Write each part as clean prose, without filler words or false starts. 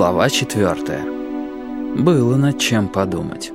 Глава 4. Было над чем подумать.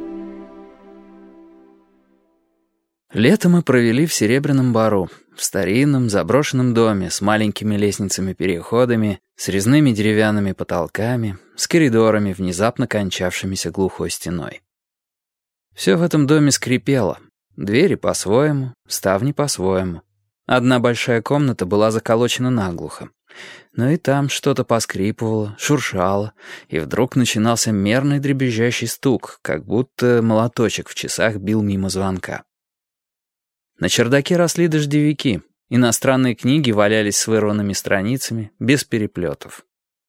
Лето мы провели в Серебряном Бару, в старинном заброшенном доме с маленькими лестницами-переходами, с резными деревянными потолками, с коридорами, внезапно кончавшимися глухой стеной. Все в этом доме скрипело. Двери по-своему, ставни по-своему. Одна большая комната была заколочена наглухо. Но и там что-то поскрипывало, шуршало, и вдруг начинался мерный дребезжащий стук, как будто молоточек в часах бил мимо звонка. На чердаке росли дождевики, иностранные книги валялись с вырванными страницами, без переплетов.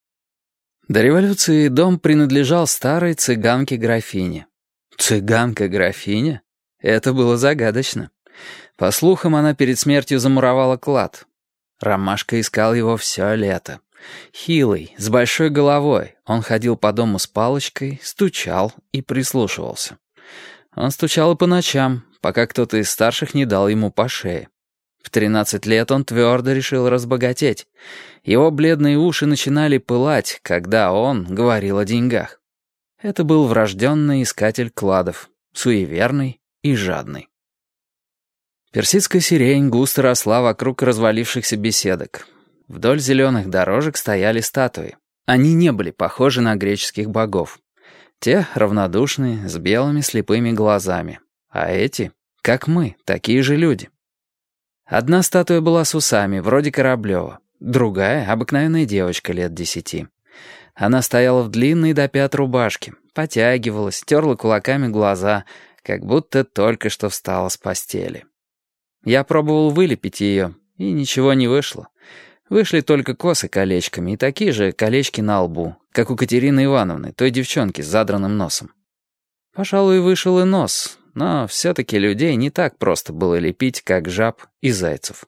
До революции дом принадлежал старой цыганке-графине. Цыганка-графиня? Это было загадочно. По слухам, она перед смертью замуровала клад. Ромашка искал его все лето. Хилый, с большой головой, он ходил по дому с палочкой, стучал и прислушивался. Он стучал и по ночам, пока кто-то из старших не дал ему по шее. В 13 лет он твердо решил разбогатеть. Его бледные уши начинали пылать, когда он говорил о деньгах. Это был врожденный искатель кладов, суеверный и жадный. Персидская сирень густо росла вокруг развалившихся беседок. Вдоль зеленых дорожек стояли статуи. Они не были похожи на греческих богов. Те равнодушные, с белыми слепыми глазами. А эти, как мы, такие же люди. Одна статуя была с усами, вроде Кораблева. Другая — обыкновенная девочка лет 10. Она стояла в длинной до пят рубашке, потягивалась, терла кулаками глаза, как будто только что встала с постели. Я пробовал вылепить ее, и ничего не вышло. Вышли только косы колечками и такие же колечки на лбу, как у Катерины Ивановны, той девчонки с задранным носом. Пожалуй, вышел и нос, но все-таки людей не так просто было лепить, как жаб и зайцев.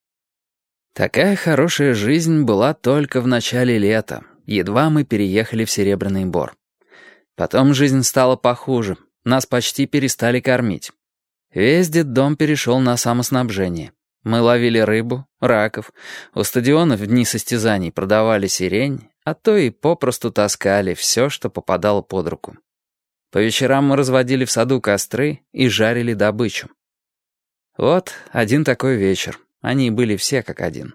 Такая хорошая жизнь была только в начале лета, едва мы переехали в Серебряный Бор. Потом жизнь стала похуже, нас почти перестали кормить. Весь детдом перешел на самоснабжение. Мы ловили рыбу, раков, у стадиона в дни состязаний продавали сирень, а то и попросту таскали все, что попадало под руку. По вечерам мы разводили в саду костры и жарили добычу. Вот один такой вечер. Они были все как один.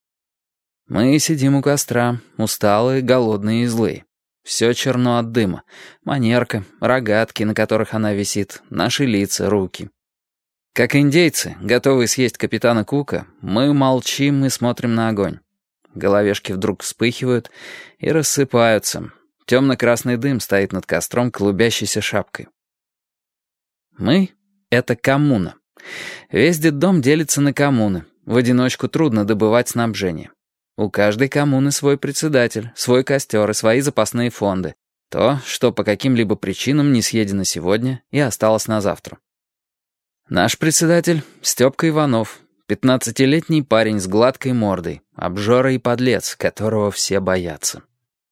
Мы сидим у костра, усталые, голодные и злые. Все черно от дыма. Манерка, рогатки, на которых она висит, наши лица, руки. Как индейцы, готовые съесть капитана Кука, мы молчим и смотрим на огонь. Головешки вдруг вспыхивают и рассыпаются. Темно-красный дым стоит над костром клубящейся шапкой. Мы — это коммуна. Весь детдом делится на коммуны. В одиночку трудно добывать снабжение. У каждой коммуны свой председатель, свой костер и свои запасные фонды. То, что по каким-либо причинам не съедено сегодня и осталось на завтра. Наш председатель — Степка Иванов, 15-летний парень с гладкой мордой, обжора и подлец, которого все боятся.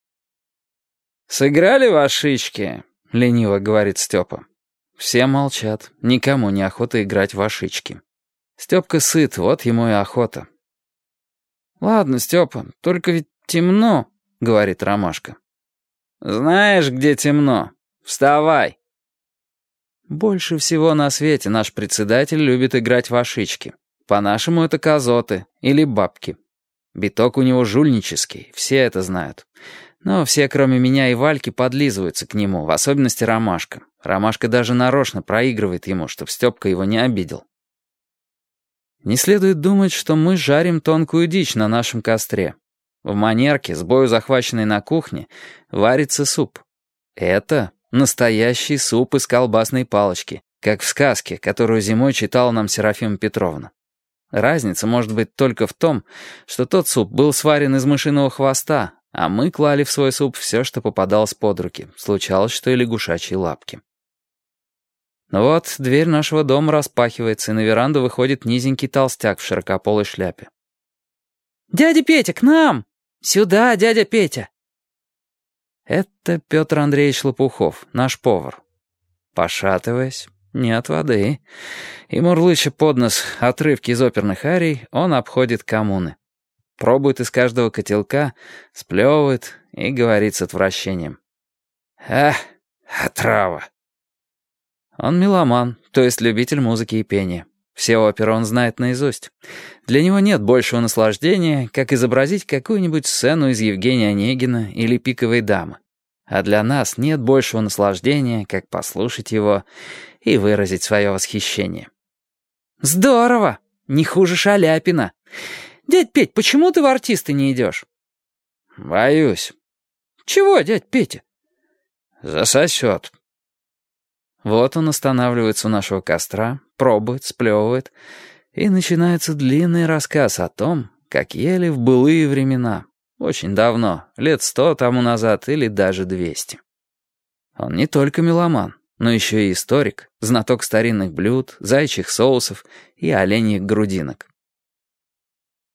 «Сыграли вашички?» — лениво говорит Степа. Все молчат, никому не охота играть в вашички. Степка сыт, вот ему и охота. «Ладно, Степа, только ведь темно», — говорит Ромашка. «Знаешь, где темно? Вставай!» Больше всего на свете наш председатель любит играть в вашички. По-нашему это козоты или бабки. Биток у него жульнический, все это знают. Но все, кроме меня и Вальки, подлизываются к нему, в особенности Ромашка. Ромашка даже нарочно проигрывает ему, чтоб Степка его не обидел. Не следует думать, что мы жарим тонкую дичь на нашем костре. В манерке, с бою захваченной на кухне, варится суп. Это настоящий суп из колбасной палочки, как в сказке, которую зимой читала нам Серафима Петровна. Разница может быть только в том, что тот суп был сварен из мышиного хвоста, а мы клали в свой суп все, что попадалось под руки. Случалось, что и лягушачьи лапки. Но вот дверь нашего дома распахивается, и на веранду выходит низенький толстяк в широкополой шляпе. «Дядя Петя, к нам! Сюда, дядя Петя!» Это Петр Андреевич Лопухов, наш повар. Пошатываясь, не от воды, и мурлыча под нос отрывки из оперных арий, он обходит коммуны. пробует из каждого котелка, сплевывает и говорит с отвращением. «Ах, отрава!» Он меломан, то есть любитель музыки и пения. Все оперы он знает наизусть. Для него нет большего наслаждения, как изобразить какую-нибудь сцену из Евгения Онегина или «Пиковой дамы». А для нас нет большего наслаждения, как послушать его и выразить свое восхищение. «Здорово! Не хуже Шаляпина! Дядь Петь, почему ты в артисты не идешь?» «Боюсь». «Чего, дядь Петя?» «Засосет». Вот он останавливается у нашего костра, пробует, сплевывает, и начинается длинный рассказ о том, как ели в былые времена, очень давно, лет 100 тому назад или даже 200. Он не только меломан, но еще и историк, знаток старинных блюд, заячьих соусов и оленьих грудинок.